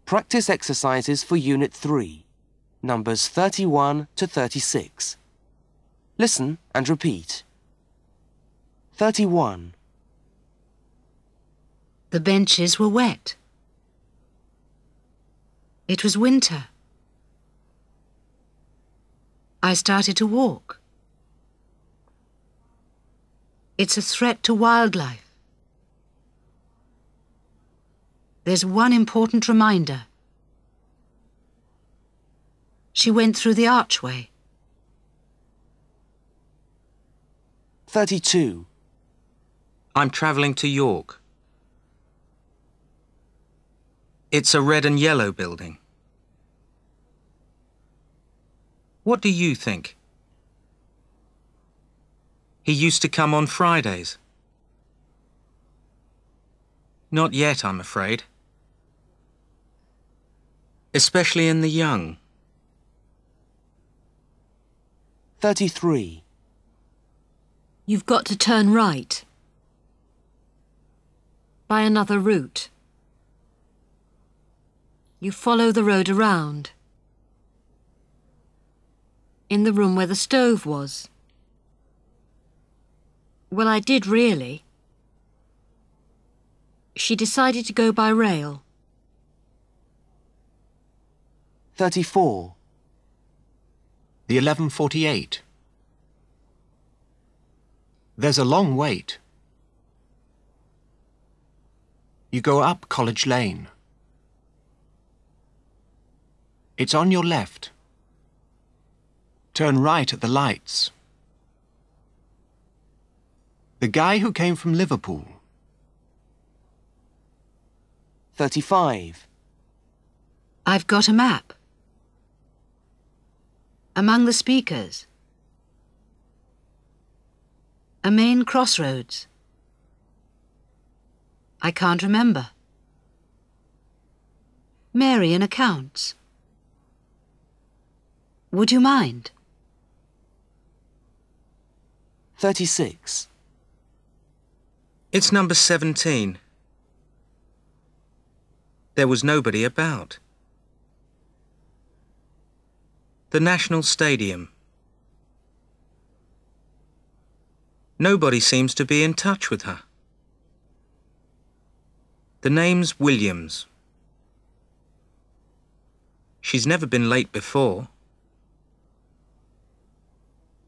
Practice exercises for Unit 3, numbers 31 to 36. Listen and repeat. 31. The benches were wet. It was winter. I started to walk. It's a threat to wildlife. There's one important reminder. She went through the archway. 32. I'm travelling to York. It's a red and yellow building. What do you think? He used to come on Fridays. Not yet, I'm afraid. Especially in the young. 33. You've got to turn right. By another route. You follow the road around. In the room where the stove was. Well, I did really. She decided to go by rail. 34. The 11:48. There's a long wait. You go up College Lane. It's on your left. Turn right at the lights. The guy who came from Liverpool. 35. I've got a map. Among the speakers. A main crossroads. I can't remember. Mary in accounts. Would you mind? 36. It's number 17. There was nobody about. The National Stadium. Nobody seems to be in touch with her. The name's Williams. She's never been late before.